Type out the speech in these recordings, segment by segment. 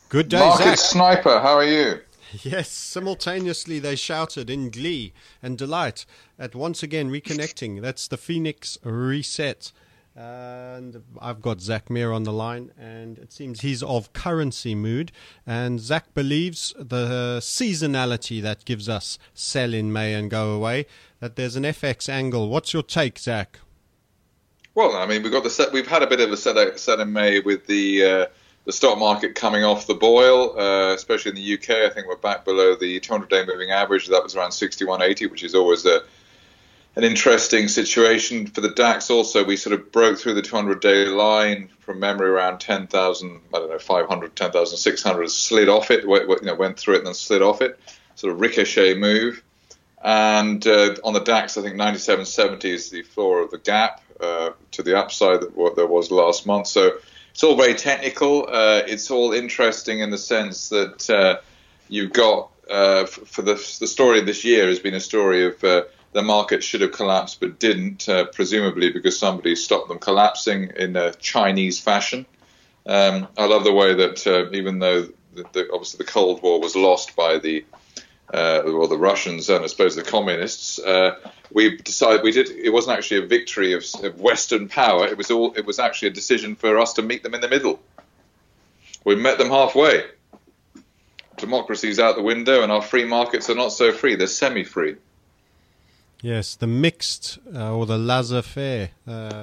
Good day, Market Zach. Sniper, how are you? Yes, simultaneously they shouted in glee and delight at once again reconnecting. That's the Phoenix Reset. And I've got Zach Meir on the line, and it seems he's of currency mood. And Zach believes the seasonality that gives us sell in May and go away, that there's an FX angle. What's your take, Zach? Well, I mean, we've had a bit of a set in May with the stock market coming off the boil, especially in the UK. I think we're back below the 200-day moving average. That was around 61.80, which is always an interesting situation. For the DAX also, we sort of broke through the 200-day line from memory around 10,000, 500, 10,600, slid off it, went through it and then slid off it, sort of ricochet move. And on the DAX, I think 97.70 is the floor of the gap to the upside that what there was last month. So it's all very technical. It's all interesting in the sense that you've got, for the story of this year has been a story of the market should have collapsed but didn't, presumably because somebody stopped them collapsing in a Chinese fashion. I love the way that even though obviously the Cold War was lost by the Russians and I suppose the communists, we decided it wasn't actually a victory of Western power. It was actually a decision for us to meet them in the middle. We met them halfway. Democracy's out the window, and our free markets are not so free. They're semi-free. Yes, the mixed or the laissez-faire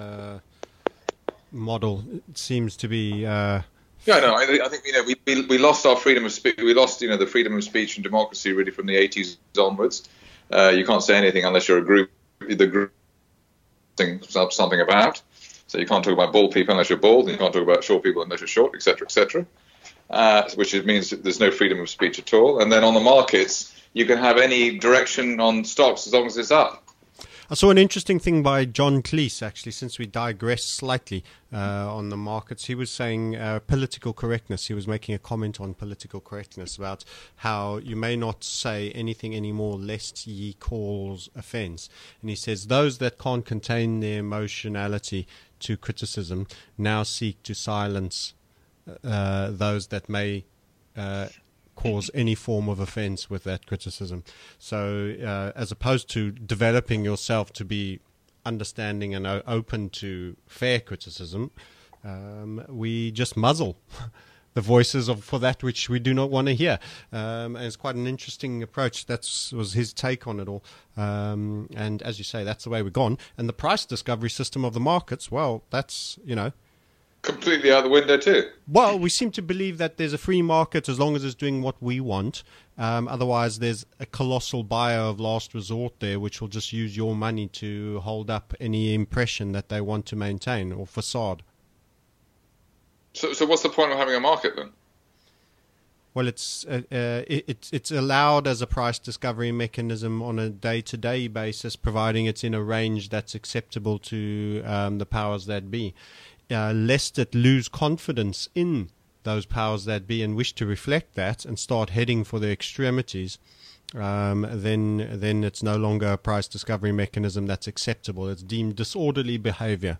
model seems to be. Yeah, no, I think we lost our freedom of speech. We lost the freedom of speech and democracy really from the 80s onwards. You can't say anything unless you're the group thing something about. So you can't talk about bald people unless you're bald, and you can't talk about short people unless you're short, etc., etc. Which means that there's no freedom of speech at all. And then on the markets, you can have any direction on stocks as long as it's up. I saw an interesting thing by John Cleese, actually, since we digressed slightly on the markets. He was saying political correctness. He was making a comment on political correctness about how you may not say anything anymore lest ye cause offence. And he says those that can't contain their emotionality to criticism now seek to silence those that may cause any form of offense with that criticism. So as opposed to developing yourself to be understanding and open to fair criticism, we just muzzle the voices for that which we do not want to hear. And it's quite an interesting approach. That was his take on it all. And as you say, that's the way we've gone. And the price discovery system of the markets, well, that's, completely out the window too. Well, we seem to believe that there's a free market as long as it's doing what we want. Otherwise, there's a colossal buyer of last resort there, which will just use your money to hold up any impression that they want to maintain or facade. So what's the point of having a market then? Well, it's allowed as a price discovery mechanism on a day-to-day basis, providing it's in a range that's acceptable to the powers that be. Lest it lose confidence in those powers that be and wish to reflect that and start heading for the extremities, then it's no longer a price discovery mechanism that's acceptable. It's deemed disorderly behavior.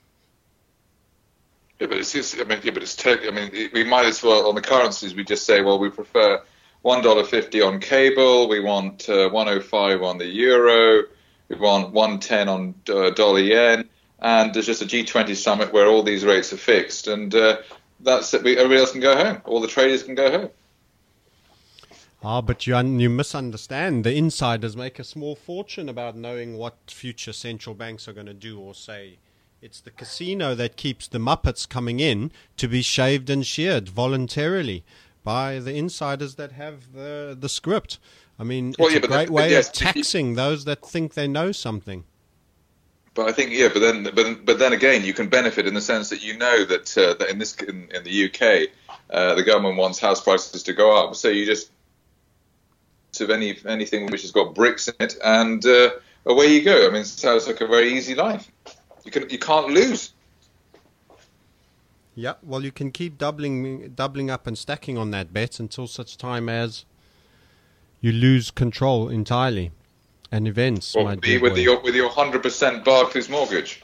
Yeah, but we might as well, on the currencies, we just say, well, we prefer $1.50 on cable, we want 105 on the euro, we want 110 on dollar yen. And there's just a G20 summit where all these rates are fixed, and that's it. Everybody else can go home. All the traders can go home. But you misunderstand. The insiders make a small fortune about knowing what future central banks are going to do or say. It's the casino that keeps the Muppets coming in to be shaved and sheared voluntarily by the insiders that have the script. I mean, it's a great way of taxing those that think they know something. But I think, but then again, you can benefit in the sense that that in the UK, the government wants house prices to go up. So you just of anything which has got bricks in it, and away you go. I mean, it sounds like a very easy life. You can't lose. Yeah, well, you can keep doubling up and stacking on that bet until such time as you lose control entirely. And events might be with your 100% Barclays mortgage.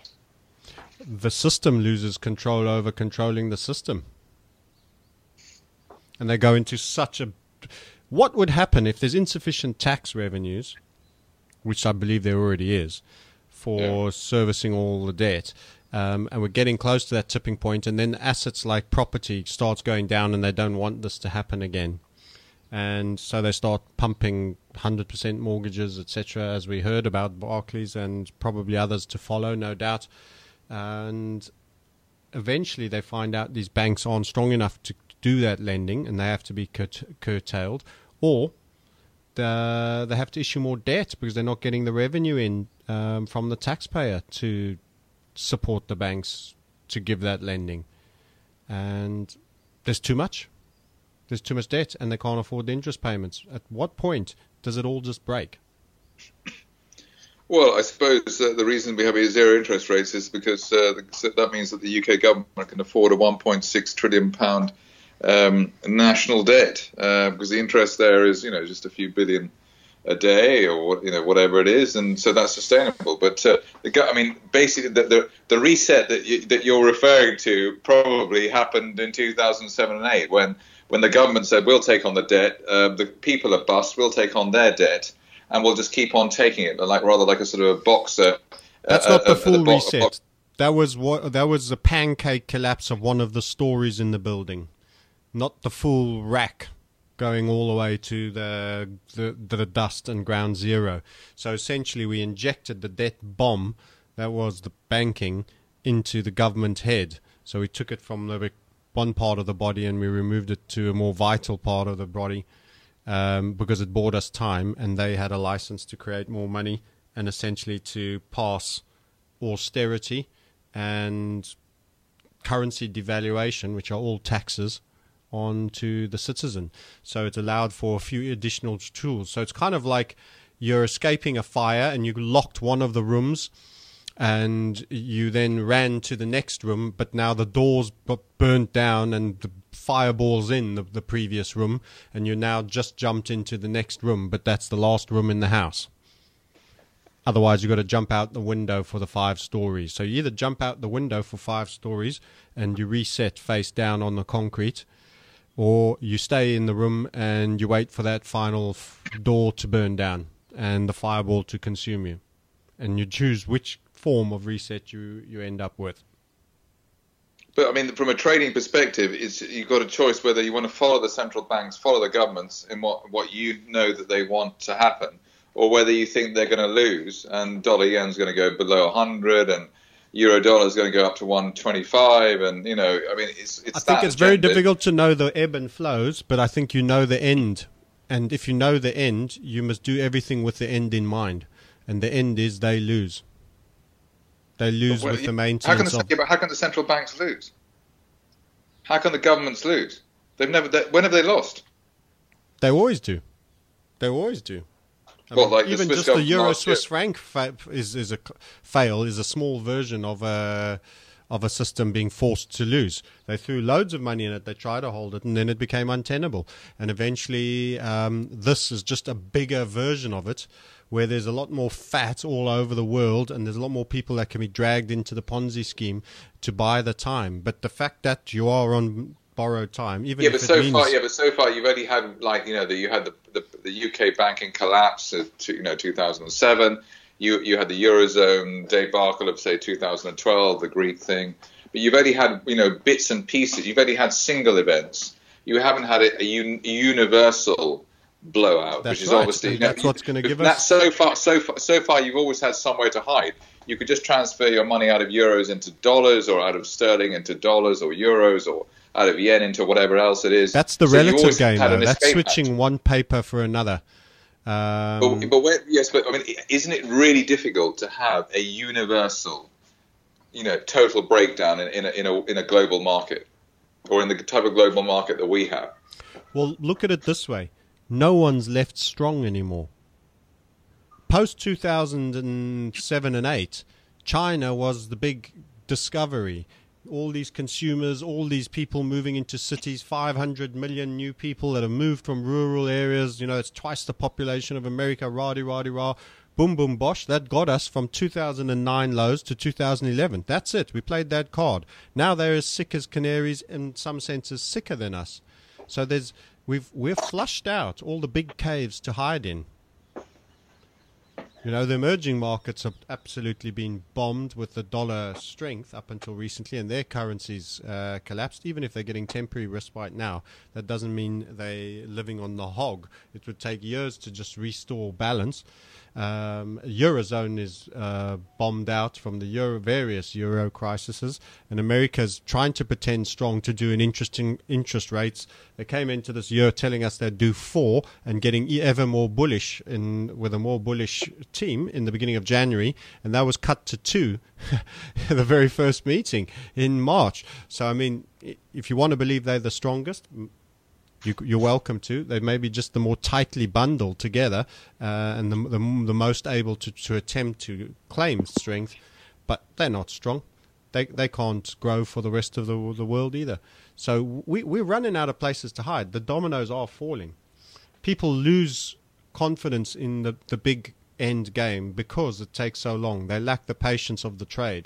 The system loses control over controlling the system. and they go into such a... What would happen if there's insufficient tax revenues, which I believe there already is, for servicing all the debt, and we're getting close to that tipping point, and then assets like property starts going down and they don't want this to happen again. And so they start pumping 100% mortgages, etc., as we heard about Barclays and probably others to follow, no doubt. And eventually they find out these banks aren't strong enough to do that lending and they have to be curtailed, or they have to issue more debt because they're not getting the revenue in from the taxpayer to support the banks to give that lending. And there's too much. There's too much debt and they can't afford the interest payments. At what point does it all just break? Well, I suppose the reason we have zero interest rates is because that means that the UK government can afford a £1.6 trillion national debt, because the interest there is, just a few billion a day or whatever it is, and so that's sustainable. But basically, the reset that you're referring to probably happened in 2007 and 8 when the government said we'll take on the debt, the people are bust, we'll take on their debt, and we'll just keep on taking it, rather like a sort of a boxer. That's not the full reset. That was the pancake collapse of one of the stories in the building, not the full rack going all the way to the dust and ground zero. So essentially, we injected the debt bomb that was the banking into the government head. So we took it from the one part of the body and we removed it to a more vital part of the body, because it bought us time and they had a license to create more money and essentially to pass austerity and currency devaluation, which are all taxes, onto the citizen. So it allowed for a few additional tools. So it's kind of like you're escaping a fire and you locked one of the rooms and you then ran to the next room, but now the doors burnt down and the fireball's in the previous room, and you now just jumped into the next room, but that's the last room in the house. Otherwise, you've got to jump out the window for the 5 stories. So you either jump out the window for 5 stories and you reset face down on the concrete, or you stay in the room and you wait for that final door to burn down and the fireball to consume you. And you choose which form of reset you end up with. But from a trading perspective, you've got a choice whether you want to follow the central banks, follow the governments in what you know that they want to happen, or whether you think they're going to lose and dollar yen's going to go below 100 and euro dollar is going to go up to 125, and it's. I think it's very difficult to know the ebb and flows, but I think you know the end, and if you know the end, you must do everything with the end in mind, and the end is they lose. They lose with the maintenance how can the central banks lose? How can the governments lose? When have they lost? They always do. Even just the euro Swiss franc is a small version of a system being forced to lose. They threw loads of money in it. They tried to hold it, and then it became untenable. And eventually, this is just a bigger version of it, where there's a lot more fat all over the world, and there's a lot more people that can be dragged into the Ponzi scheme to buy the time. But the fact that you are on borrowed time, but so far you've only had you had the UK banking collapse of 2007. You had the Eurozone debacle of say 2012, the Greek thing. But you've only had bits and pieces. You've only had single events. You haven't had a universal blowout, that's which is right. obviously that's what's going to give us. So far, you've always had somewhere to hide. You could just transfer your money out of euros into dollars, or out of sterling into dollars or euros, or out of yen into whatever else it is. That's the relative game, though. That's switching one paper for another. Isn't it really difficult to have a universal, total breakdown in a global market, or in the type of global market that we have? Well, look at it this way. No one's left strong anymore. Post 2007 and 8, China was the big discovery. All these consumers, all these people moving into cities, 500 million new people that have moved from rural areas. It's twice the population of America, rah-de-rah-de-rah. Boom, boom, bosh. That got us from 2009 lows to 2011. That's it. We played that card. Now they're as sick as canaries, in some senses sicker than us. So we've flushed out all the big caves to hide in. The emerging markets have absolutely been bombed with the dollar strength up until recently, and their currencies collapsed. Even if they're getting temporary respite now, that doesn't mean they're living on the hog. It would take years to just restore balance. Eurozone is bombed out from the various euro crises, and America's trying to pretend strong to do an interesting interest rates. They came into this year telling us they'd do 4 and getting ever more bullish with a more bullish team in the beginning of January, and that was cut to 2 the very first meeting in March. So I mean, if you want to believe they're the strongest, you're welcome to. They may be just the more tightly bundled together and the most able to attempt to claim strength, but they're not strong. They can't grow for the rest of the world either. So we're running out of places to hide. The dominoes are falling. People lose confidence in the big end game because it takes so long. They lack the patience of the trade.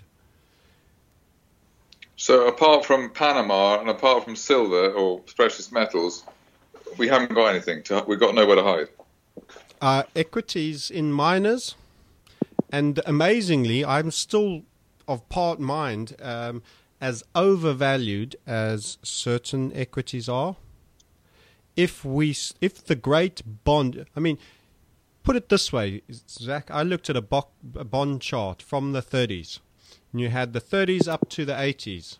So apart from Panama and apart from silver or precious metals, we haven't got anything. We've got nowhere to hide. Equities in miners, and amazingly, I'm still of part mind as overvalued as certain equities are. If the great bond, I mean, put it this way, Zach, I looked at a bond chart from the 30s. And you had the 30s up to the 80s.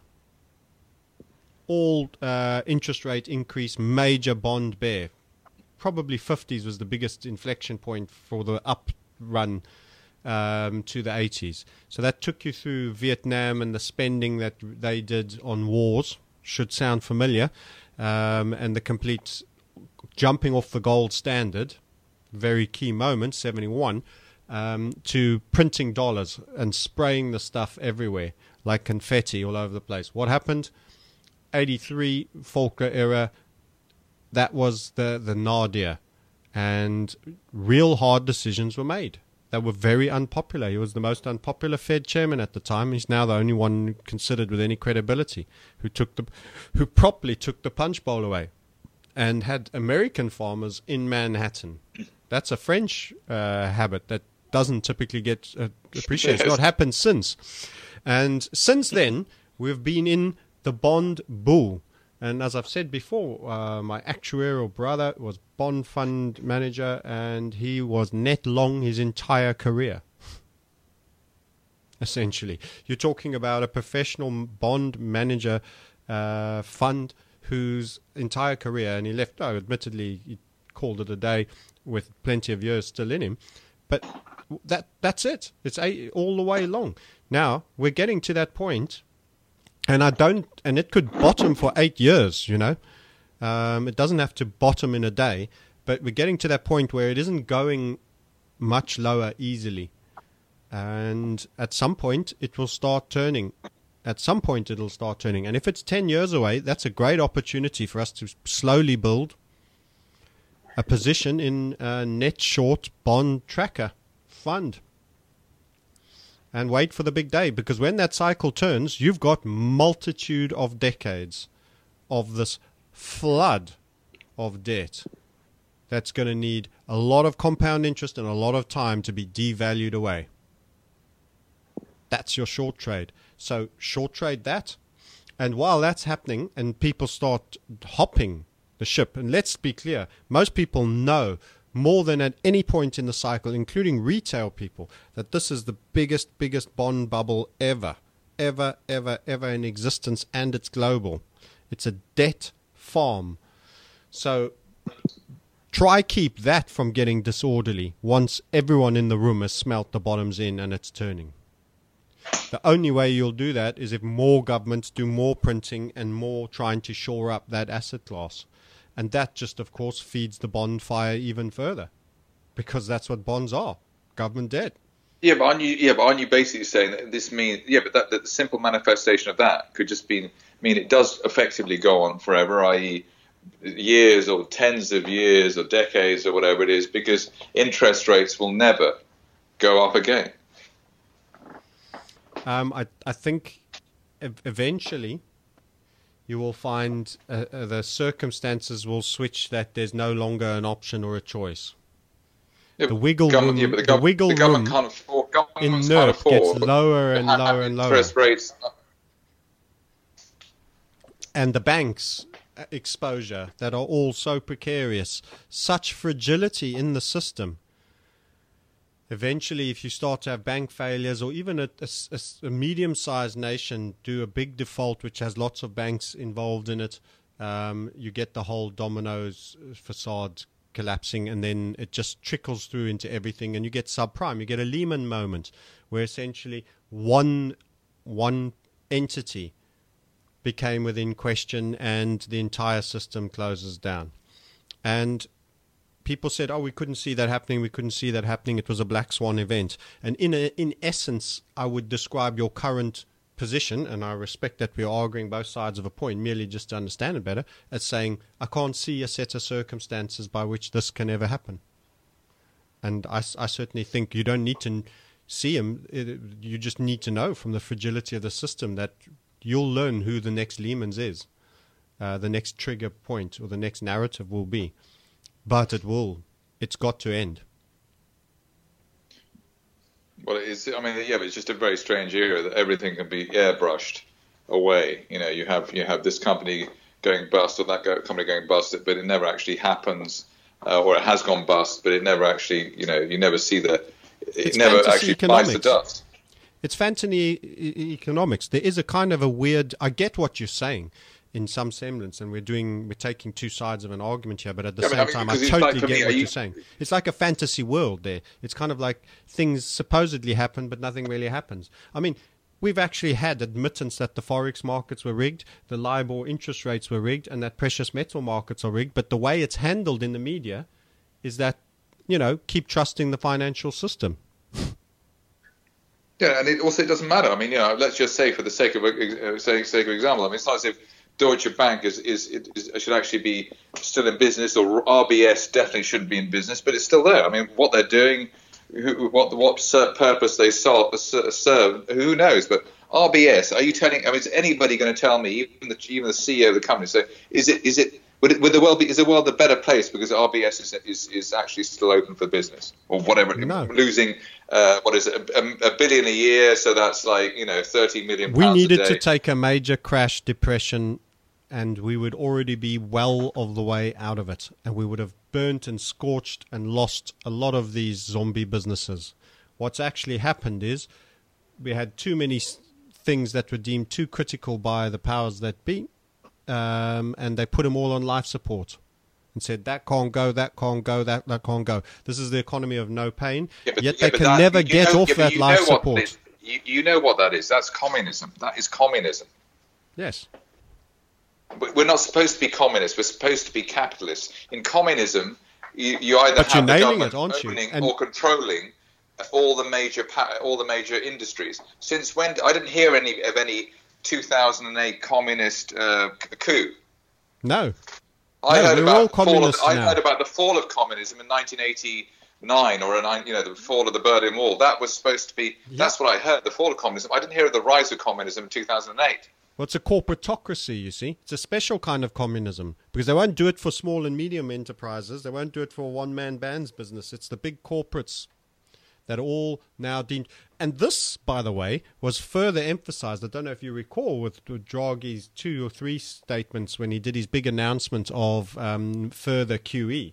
All interest rate increase, major bond bear. Probably 50s was the biggest inflection point for the up run to the 80s. So that took you through Vietnam and the spending that they did on wars. Should sound familiar. And the complete jumping off the gold standard. Very key moment, 71. To printing dollars and spraying the stuff everywhere like confetti all over the place. What happened? 83 Volcker era, that was the nadir, and real hard decisions were made that were very unpopular. He was the most unpopular Fed chairman at the time. He's now the only one considered with any credibility who properly took the punch bowl away and had American farmers in Manhattan. That's a French habit that doesn't typically get appreciated. It's not happened since. And since then, we've been in the bond bull. And as I've said before, my actuarial brother was bond fund manager, and he was net long his entire career. Essentially. You're talking about a professional bond manager fund whose entire career, and he left, admittedly, he called it a day with plenty of years still in him, but that's it. It's all the way long. Now we're getting to that point, and it could bottom for 8 years. It doesn't have to bottom in a day, but we're getting to that point where it isn't going much lower easily, and at some point it will start turning. And if it's 10 years away, that's a great opportunity for us to slowly build a position in a net short bond tracker fund and wait for the big day, because when that cycle turns, you've got multitude of decades of this flood of debt that's going to need a lot of compound interest and a lot of time to be devalued away. That's your short trade. So short trade that, and while that's happening and people start hopping the ship, and let's be clear, most people know more than at any point in the cycle, including retail people, that this is the biggest bond bubble ever in existence, and it's global. It's a debt farm. So try keep that from getting disorderly once everyone in the room has smelt the bottoms in and it's turning. The only way you'll do that is if more governments do more printing and more trying to shore up that asset class. And that just, of course, feeds the bond fire even further, because that's what bonds are, government debt. But aren't you basically saying that this means, that the simple manifestation of that could just mean it does effectively go on forever, i.e. years or tens of years or decades or whatever it is, because interest rates will never go up again? I think eventually you will find the circumstances will switch that there's no longer an option or a choice. Yeah, The wiggle room, the wiggle the government room can't afford, in governments NERP can't afford gets lower to and have lower and lower. interest rates. And the banks' exposure that are all so precarious, such fragility in the system. Eventually, if you start to have bank failures, or even a medium-sized nation do a big default which has lots of banks involved in it, you get the whole dominoes facade collapsing, and then it just trickles through into everything, and you get subprime. You get a Lehman moment where essentially one entity became within question and the entire system closes down. And people said, we couldn't see that happening, it was a black swan event. And in essence, I would describe your current position, and I respect that we're arguing both sides of a point, merely just to understand it better, as saying, I can't see a set of circumstances by which this can ever happen. And I certainly think you don't need to see them, you just need to know from the fragility of the system that you'll learn who the next Lehman's is, the next trigger point or the next narrative will be. But it's got to end. Well, but it's just a very strange era that everything can be airbrushed away. You have this company going bust or that company going bust, but it never actually happens, or it has gone bust, but it never actually, you never see it never actually bites the dust. It's fantasy economics. There is a kind of a weird, I get what you're saying in some semblance, and we're taking two sides of an argument here, but at the same time, I totally get what you're saying. It's like a fantasy world there. It's kind of like things supposedly happen, but nothing really happens. I mean, we've actually had admittance that the Forex markets were rigged, the LIBOR interest rates were rigged, and that precious metal markets are rigged, but the way it's handled in the media is that, keep trusting the financial system. Yeah, and it doesn't matter. I mean, let's just say for the sake of example, I mean, it's not as if Deutsche Bank should actually be still in business, or RBS definitely shouldn't be in business, but it's still there. I mean, what they're doing, what purpose they serve, who knows? But RBS, is anybody going to tell me, even the CEO of the company, so would the world a better place because RBS is actually still open for business or whatever? No. Losing $1 billion a year, so that's like 30 million pounds we needed a day. to take a major crash, depression, and we would already be well of the way out of it, and we would have burnt and scorched and lost a lot of these zombie businesses. What's actually happened is we had too many things that were deemed too critical by the powers that be, and they put them all on life support and said, that can't go, that can't go, that can't go. This is the economy of no pain, yet they can never get off that life support. You know what that is. That's communism. That is communism. Yes. We're not supposed to be communists. We're supposed to be capitalists. In communism, you either but have the government owning or controlling all the major industries. Since when? I didn't hear of any 2008 communist coup. No. I heard about the fall of communism in 1989, or the fall of the Berlin Wall. That was supposed to be. Yeah. That's what I heard. The fall of communism. I didn't hear of the rise of communism in 2008. Well, it's a corporatocracy, you see. It's a special kind of communism because they won't do it for small and medium enterprises. They won't do it for one-man band's business. It's the big corporates that all now deemed. And this, by the way, was further emphasized. I don't know if you recall with Draghi's 2 or 3 statements when he did his big announcement of further QE.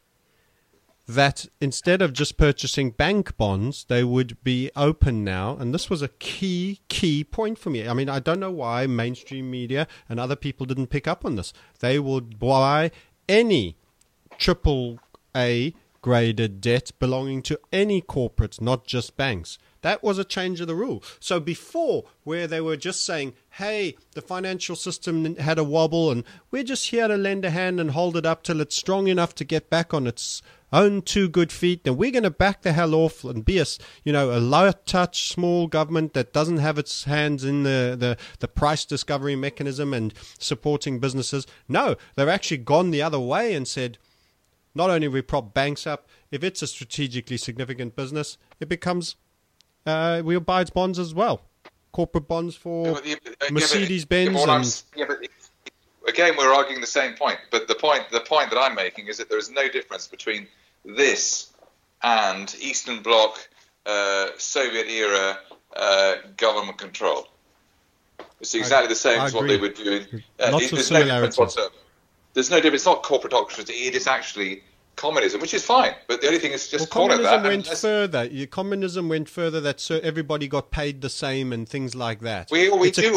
That instead of just purchasing bank bonds, they would be open now. And this was a key point for me. I mean, I don't know why mainstream media and other people didn't pick up on this. They would buy any AAA graded debt belonging to any corporates, not just banks. That was a change of the rule. So before, where they were just saying, hey, the financial system had a wobble and we're just here to lend a hand and hold it up till it's strong enough to get back on its own 2 good feet, and we're going to back the hell off and be a low-touch, small government that doesn't have its hands in the price discovery mechanism and supporting businesses. No, they've actually gone the other way and said, not only we prop banks up, if it's a strategically significant business, it becomes, we'll buy its bonds as well. Corporate bonds for Mercedes-Benz. again, we're arguing the same point. But the point that I'm making is that there is no difference between this and Eastern Bloc, Soviet-era government control. It's exactly the same as what they were doing. Lots of similarities. There's no difference. It's not corporatocracy. It is actually communism, which is fine. But the only thing is just call it that. Communism went further that everybody got paid the same and things like that. We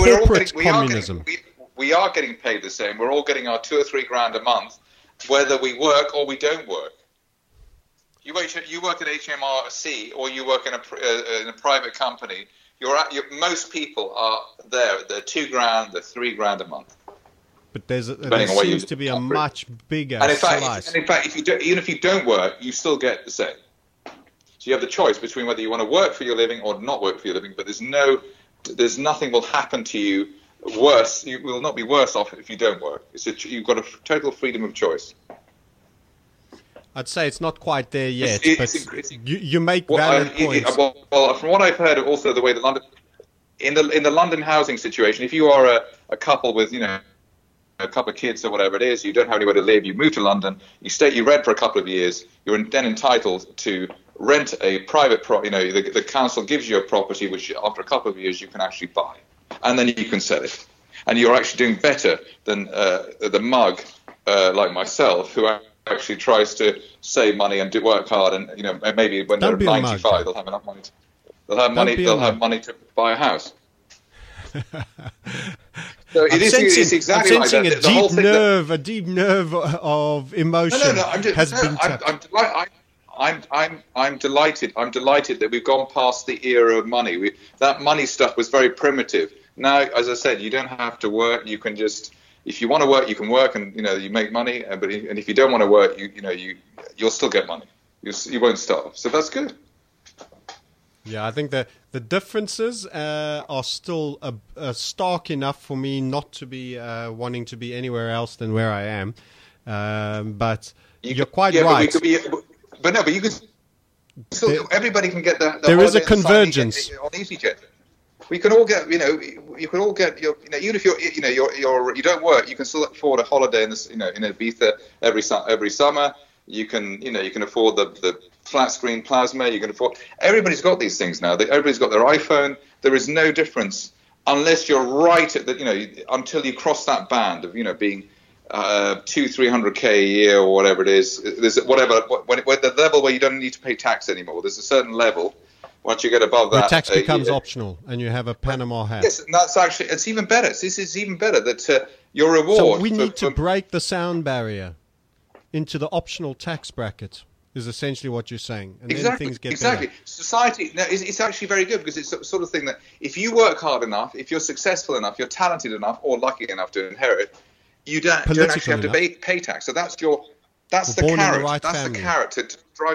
are getting paid the same. We're all getting our $2 or $3 grand a month, whether we work or we don't work. You work at HMRC or you work in a private company. Most people are there. They're $2 grand, they're $3 grand a month. But there seems to be a much bigger slice. In fact, even if you don't work, you still get the same. So you have the choice between whether you want to work for your living or not work for your living. But there's nothing will happen to you worse. You will not be worse off if you don't work. You've got a total freedom of choice. I'd say it's not quite there yet, you make valid points. Well, from what I've heard, also the way in the London housing situation, if you are a couple with a couple of kids or whatever it is, you don't have anywhere to live, you move to London, you rent for a couple of years, you're then entitled to rent a private the council gives you a property which after a couple of years you can actually buy, and then you can sell it, and you're actually doing better than the mug like myself who actually tries to save money and work hard, and maybe when they're 95 they'll have enough money they'll have money to buy a house. So I'm sensing a deep nerve of emotion has been tapped. I'm delighted. I'm delighted that we've gone past the era of money. That money stuff was very primitive. Now, as I said, you don't have to work. You can just, if you want to work, you can work, and you make money. But if you don't want to work, you'll still get money. You won't starve. So that's good. Yeah, I think that the differences are still stark enough for me not to be wanting to be anywhere else than where I am. But you're quite right. But you can still. Everybody can get the there is a convergence on EasyJet. We can all get. You can all get your. Even if you don't work, you can still afford a holiday in Ibiza every summer. You can afford the flat screen plasma. You can afford. Everybody's got these things now. Everybody's got their iPhone. There is no difference unless you're right at the until you cross that band of being 200-300k a year or whatever it is. There's whatever when the level where you don't need to pay tax anymore. There's a certain level. Once you get above that, where tax becomes optional, and you have a Panama hat. Yes, and that's actually it's even better. This is even better that your reward. So we need to break the sound barrier into the optional tax bracket, is essentially what you're saying. And then things get better. Society, it's actually very good because it's the sort of thing that if you work hard enough, if you're successful enough, you're talented enough, or lucky enough to inherit, you don't actually have to pay tax. So that's the carrot. That's the carrot to drive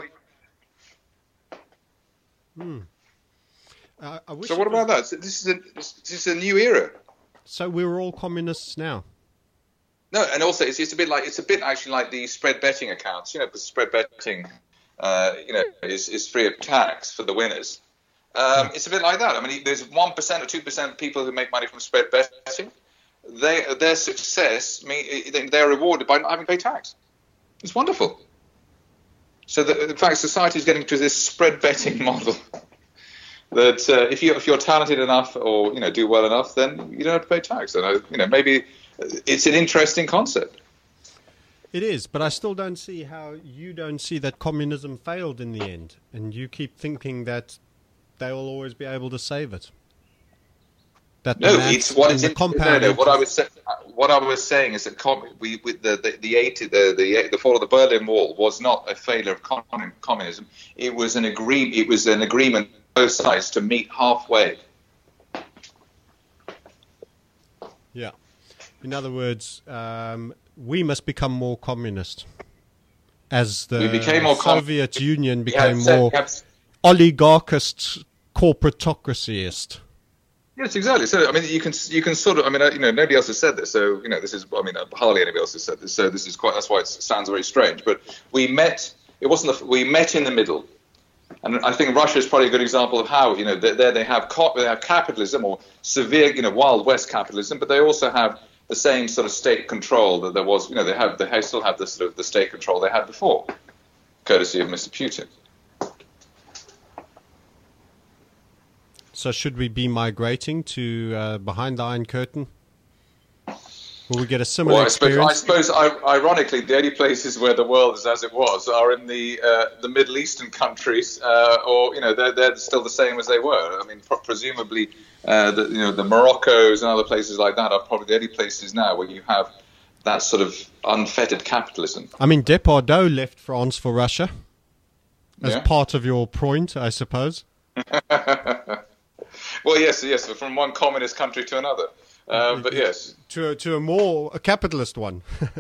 you. So what about that? This is a new era. So we're all communists now. No, and also it's a bit actually like the spread betting accounts. Because spread betting, is free of tax for the winners. It's a bit like that. I mean, there's 1% or 2% of people who make money from spread betting. Their success they're rewarded by not having to pay tax. It's wonderful. So in fact, society is getting to this spread betting model that if you're talented enough or do well enough, then you don't have to pay tax. And maybe. It's an interesting concept. It is, but I still don't see how you don't see that communism failed in the end, and you keep thinking that they will always be able to save it. What I was saying is that the fall of the Berlin Wall was not a failure of communism. It was an agreement. It was an agreement both sides to meet halfway. Yeah. In other words, we must become more communist, as the Soviet Union became more oligarchist, corporatocracyist. Yes, exactly. So, I mean, you can sort of, I mean, nobody else has said this. So, this is, hardly anybody else has said this. So, this is that's why it sounds very strange. But we met. We met in the middle, and I think Russia is probably a good example of how there they have capitalism or severe, Wild West capitalism, but they also have the same sort of state control that there was. They still have the sort of the state control they had before, courtesy of Mr. Putin. So should we be migrating to behind the Iron Curtain? Will we get a similar experience? I suppose, ironically, the only places where the world is as it was are in the Middle Eastern countries, or they're still the same as they were. I mean, presumably, the Moroccos and other places like that are probably the only places now where you have that sort of unfettered capitalism. I mean, Depardieu left France for Russia as part of your point, I suppose. Well, yes, from one communist country to another. But yes, to a capitalist one.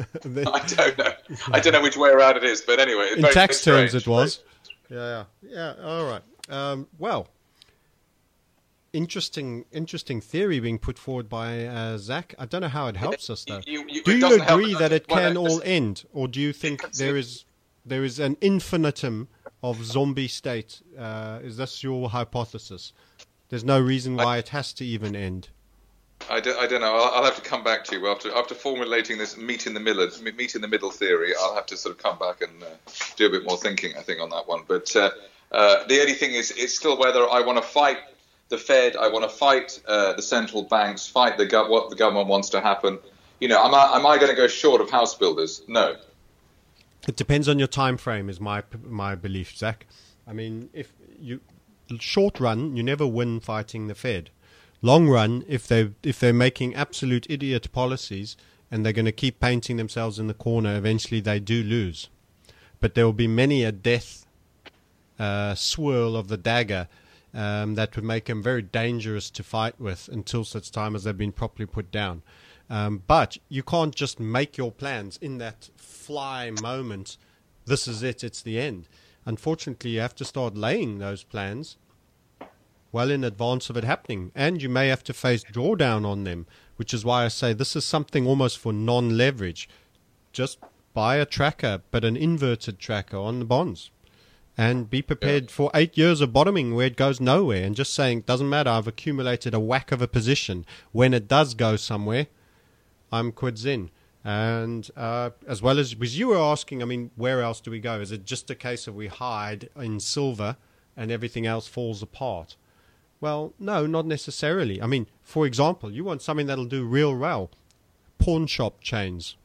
I don't know which way around it is, but anyway, in tax terms, it was. Yeah. All right. Well, interesting theory being put forward by Zach. I don't know how it helps us though. Do you agree that it can all end, or do you think there is an infinitum of zombie state? Is this your hypothesis? There's no reason why it has to even end. I don't know. I'll have to come back to you after formulating this meet in the middle theory. I'll have to sort of come back and do a bit more thinking, I think, on that one. But the only thing is, it's still whether I want to fight the Fed, I want to fight the central banks, fight what the government wants to happen. Am I going to go short of house builders? No. It depends on your time frame, is my belief, Zach. I mean, if you short run, you never win fighting the Fed. Long run, if they're making absolute idiot policies and they're going to keep painting themselves in the corner, eventually they do lose. But there will be many a death swirl of the dagger that would make them very dangerous to fight with until such time as they've been properly put down. But you can't just make your plans in that fly moment. This is it, it's the end. Unfortunately, you have to start laying those plans well in advance of it happening, and you may have to face drawdown on them, which is why I say this is something almost for non-leverage. Just buy a tracker, but an inverted tracker on the bonds, and be prepared for 8 years of bottoming where it goes nowhere, and just saying, doesn't matter, I've accumulated a whack of a position. When it does go somewhere, I'm quids in. And as well as you were asking, I mean, where else do we go? Is it just a case of we hide in silver and everything else falls apart? Well, no, not necessarily. I mean, for example, you want something that'll do real well. Pawn shop chains.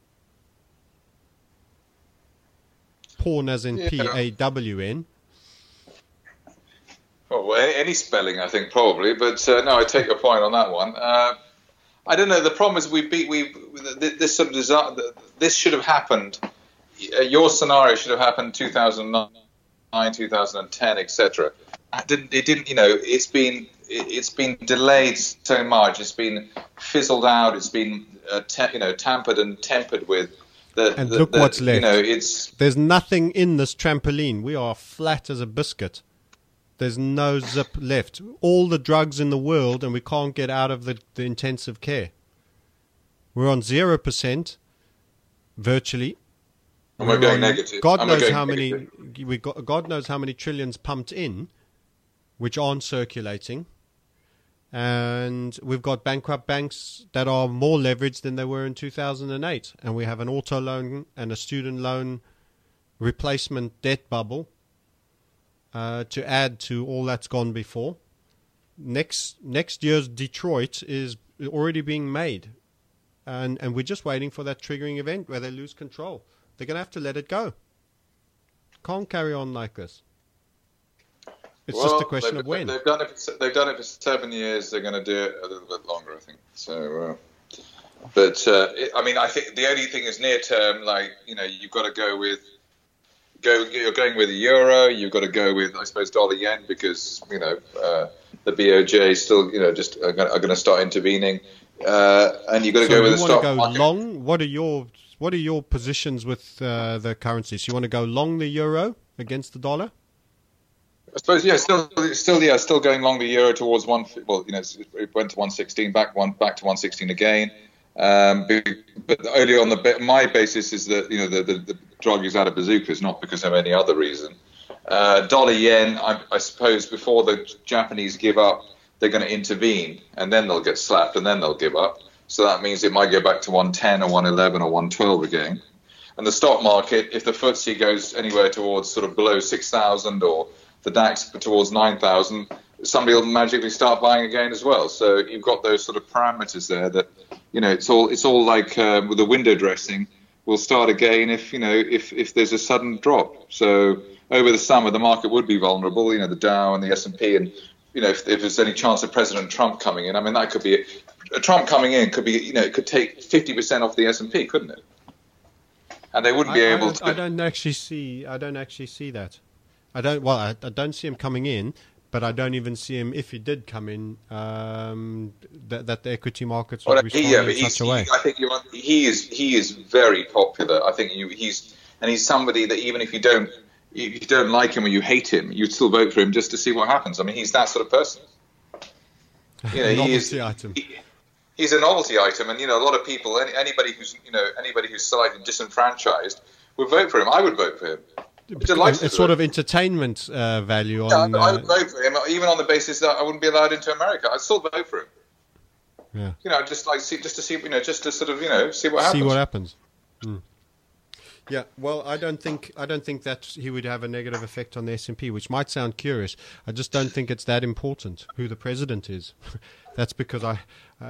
Pawn as in P-A-W-N. Oh, well, any spelling, I think, probably. But no, I take your point on that one. I don't know. The problem is this sort of this should have happened. Your scenario should have happened 2009, 2010, etc. It didn't. It's been delayed so much. It's been fizzled out. It's been tampered and tempered with. Look what's left. There's nothing in this trampoline. We are flat as a biscuit. There's no zip left. All the drugs in the world, and we can't get out of the intensive care. We're on 0%, virtually. And we're going negative. God knows how many trillions pumped in, which aren't circulating. And we've got bankrupt banks that are more leveraged than they were in 2008. And we have an auto loan and a student loan replacement debt bubble. To add to all that's gone before. Next year's Detroit is already being made. And we're just waiting for that triggering event where they lose control. They're going to have to let it go. Can't carry on like this. It's just a question of when. They've done it for 7 years. They're going to do it a little bit longer, I think. So, I think the only thing is near term, you've got to go with... You're going with the euro. You've got to go with, I suppose, dollar yen because the BOJ still just are going to start intervening, and you've got to go with the stock market. Long? What are your positions with the currencies? You want to go long the euro against the dollar? I suppose still going long the euro towards one. Well, it went to 116, back to 116 again. But only on my basis is that the drug is out of bazookas, not because of any other reason. Dollar yen, I suppose before the Japanese give up, they're going to intervene, and then they'll get slapped, and then they'll give up. So that means it might go back to 110 or 111 or 112 again. And the stock market, if the FTSE goes anywhere towards sort of below 6,000 or the DAX towards 9,000, somebody will magically start buying again as well. So you've got those sort of parameters there that, it's all like with the window dressing. We'll start again if there's a sudden drop. So over the summer, the market would be vulnerable, the Dow and the S&P. And, if there's any chance of President Trump coming in, I mean, that could be Trump coming in could be, it could take 50% off the S&P, couldn't it? And they wouldn't be able to. I don't actually see that. I don't see him coming in, but I don't even see him if he did come in. That the equity markets would respond in such a way. I think he is very popular. I think he's somebody that even if you don't like him or you hate him, you'd still vote for him just to see what happens. I mean, he's that sort of person. Novelty item. He's a novelty item, and a lot of people, anybody who's slightly disenfranchised, would vote for him. I would vote for him. It's sort of entertainment value. I would vote for him, even on the basis that I wouldn't be allowed into America. I'd still vote for him. Yeah. Just to see, just to sort of, see what happens. See what happens. Mm. Yeah, well, I don't think that he would have a negative effect on the S&P, which might sound curious. I just don't think it's that important who the president is. That's because I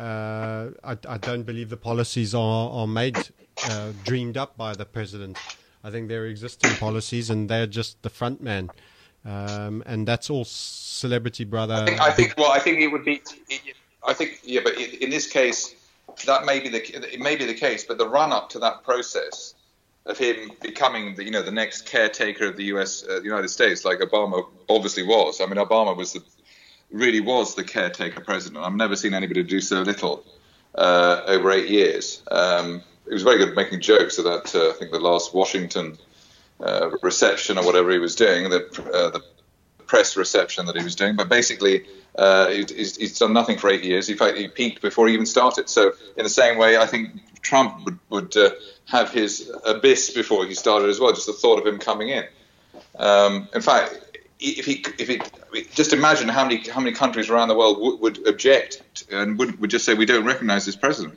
don't believe the policies are made dreamed up by the president. I think they're existing policies, and they're just the front man, and that's all celebrity brother. I think it would be. I think but in this case, that may be the case. But the run up to that process of him becoming the next caretaker of the United States, like Obama obviously was. I mean, Obama really was the caretaker president. I've never seen anybody do so little over 8 years. He was very good at making jokes at that. I think the last Washington reception or whatever he was doing, the press reception that he was doing. But basically, he's done nothing for 8 years. In fact, he peaked before he even started. So in the same way, I think Trump would have his abyss before he started as well. Just the thought of him coming in. In fact, if he just imagine how many countries around the world would object and would just say we don't recognize this president.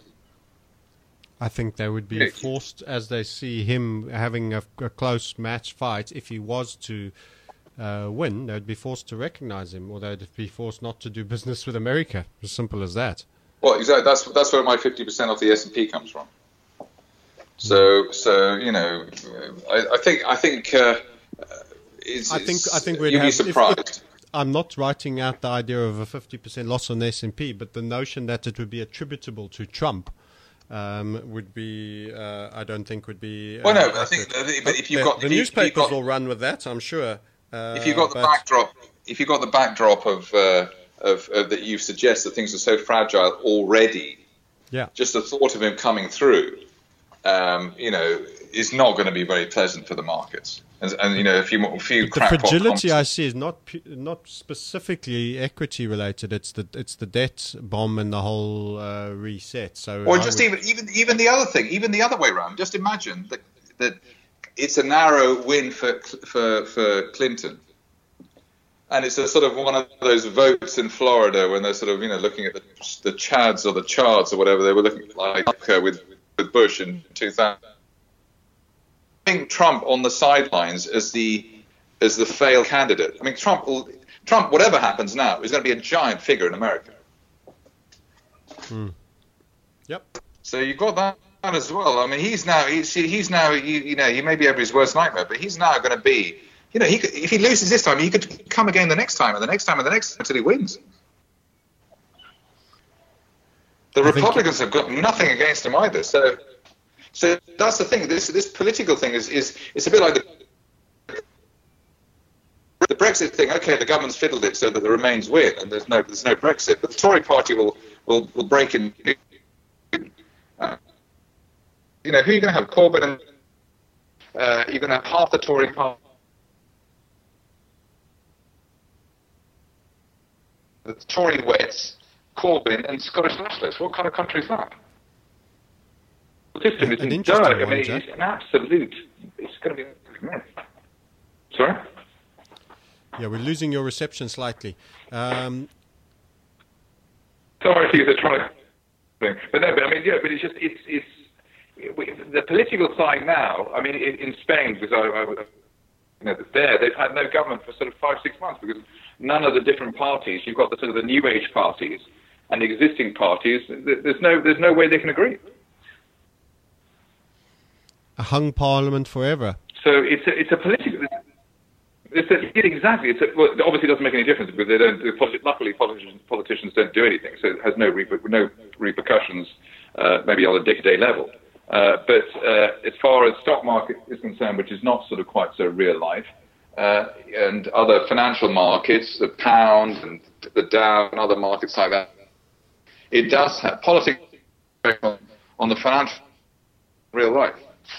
I think they would be forced, as they see him having a close match fight. If he was to win, they'd be forced to recognize him, or they'd be forced not to do business with America. As simple as that. Well, exactly. That's where my 50% of the S&P comes from. So I think we'd be surprised. I'm not writing out the idea of a 50% loss on the S&P, but the notion that it would be attributable to Trump would be, I don't think would be. Well, no, I think, but if you've got the newspapers will run with that, I'm sure. If you've got the backdrop of that you suggest that things are so fragile already, just the thought of him coming through, is not going to be very pleasant for the markets. And a few the fragility I see is not specifically equity related. It's the debt bomb and the whole reset. So, or just even the other thing, even the other way around. Just imagine that it's a narrow win for Clinton, and it's a sort of one of those votes in Florida when they're sort of looking at the Chads or the Chards or whatever they were looking like with Bush in 2000. I think Trump on the sidelines as the failed candidate. I mean, Trump, whatever happens now, is going to be a giant figure in America. Yep. So you've got that as well. I mean, he's now he may be over his worst nightmare, but he's now going to be. If he loses this time, he could come again the next time, and the next time, and the next time until he wins. The Republicans have got nothing against him either. So that's the thing. This political thing is it's a bit like the Brexit thing. Okay, the government's fiddled it so that the Remains win, and there's no Brexit. But the Tory party will break in. Who are you going to have? Corbyn and you're going to have half the Tory party. The Tory Wets, Corbyn, and Scottish Nationalists. What kind of country is that? The system is in dark. I mean, it's an absolute. It's going to be a mess. Sorry? Yeah, we're losing your reception slightly. Sorry if you're trying thing. But no, but I mean, yeah, but it's just the political side now. I mean, in Spain, because they've had no government for sort of 5-6 months because none of the different parties. You've got the sort of the new age parties and the existing parties. There's no way they can agree. A hung parliament forever. So it's a political. Exactly. Well, it obviously doesn't make any difference because they don't. Luckily, politicians don't do anything, so it has no repercussions, maybe on a day-to-day level. But as far as stock market is concerned, which is not sort of quite so real life, and other financial markets, the pound and the Dow and other markets like that, it does have politics on the financial real life.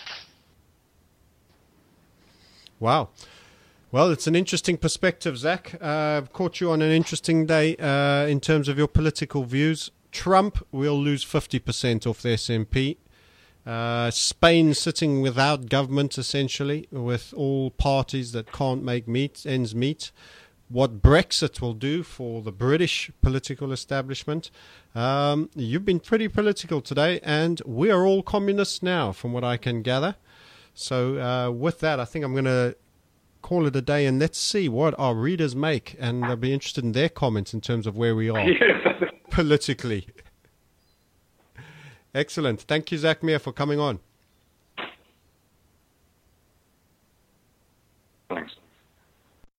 Wow. Well, it's an interesting perspective, Zach. I've caught you on an interesting day in terms of your political views. Trump will lose 50% off the S&P. Spain sitting without government, essentially, with all parties that can't make ends meet. What Brexit will do for the British political establishment. You've been pretty political today, and we are all communists now, from what I can gather. So with that, I think I'm going to call it a day, and let's see what our readers make, and I'll be interested in their comments in terms of where we are politically. Excellent. Thank you, Zach Meir, for coming on.